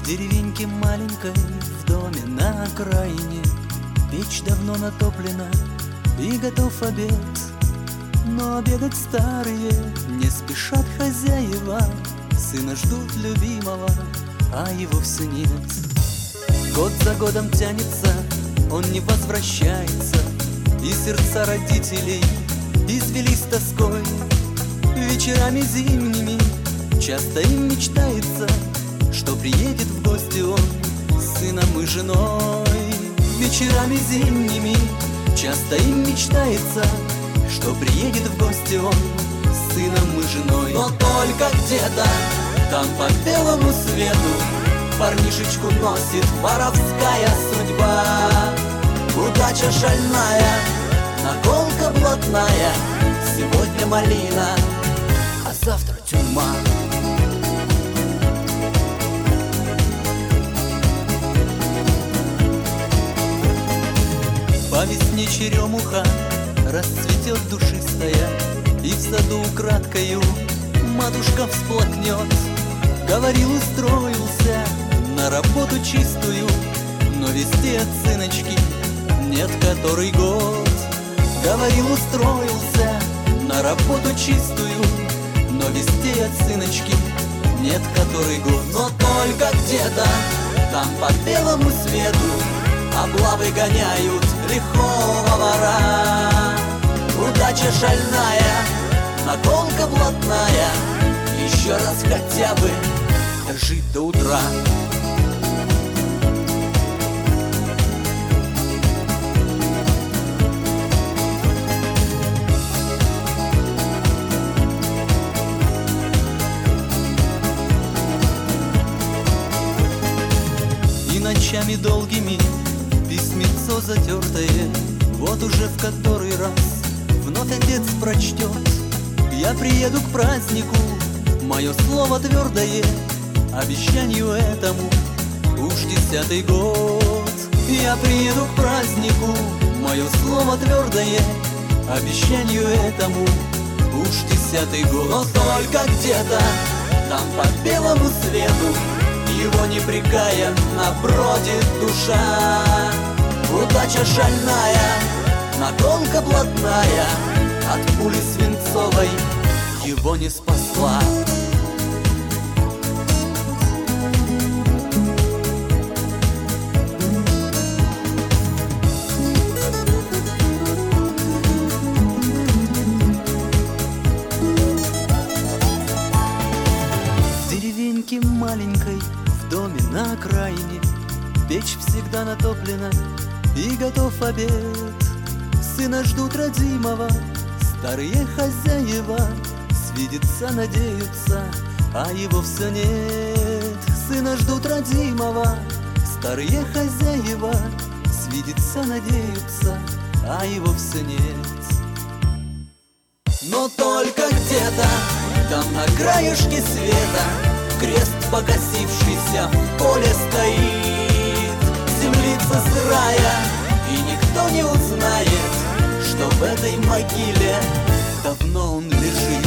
деревеньке маленькой, в доме на окраине, печь давно натоплена и готов обед. Но обедать старые не спешат хозяева, сына ждут любимого, а его все нет. Год за годом тянется, он не возвращается, и сердца родителей извелись тоской. Вечерами зимними часто им мечтается, что приедет в гости он с сыном и женой. Вечерами зимними часто им мечтается, что приедет в гости он с сыном и женой. Но только где-то там по белому свету парнишечку носит воровская судьба. Удача шальная, наколка блатная, сегодня малина, а завтра тюрьма. По весне черемуха расцветет душистая, и в саду украдкою матушка всплакнет. Говорил, устроился на работу чистую, но вести от сыночки нет который год. Говорил, устроился на работу чистую, но вести от сыночки нет который год. Но только где-то там по белому свету облавы гоняют лихого вора. Удача шальная, наколка блатная, еще раз хотя бы дожить до утра. И ночами долгими письмецо затертое, вот уже в который раз вновь отец прочтет. Я приеду к празднику, мое слово твердое, обещанию этому уж 10-й год. Я приеду к празднику, мое слово твердое, обещанию этому уж 10-й год. Но только где-то там по белому свету его непрекая набродит душа. Удача шальная, наколка блатная, от пули свинцовой его не спасла. В деревеньке маленькой, в доме на окраине, печь всегда натоплена и готов обед. Сына ждут родимого старые хозяева, свидеться надеются, а его все нет. Сына ждут родимого старые хозяева, свидеться надеются, а его все нет. Но только где-то там на краешке света крест покосившийся в поле стоит. Землица сырая, и никто не узнает, что в этой могиле давно он лежит.